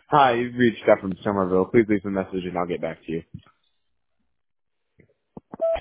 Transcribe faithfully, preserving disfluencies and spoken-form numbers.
Hi, you've reached out from Somerville. Please leave a message and I'll get back to you.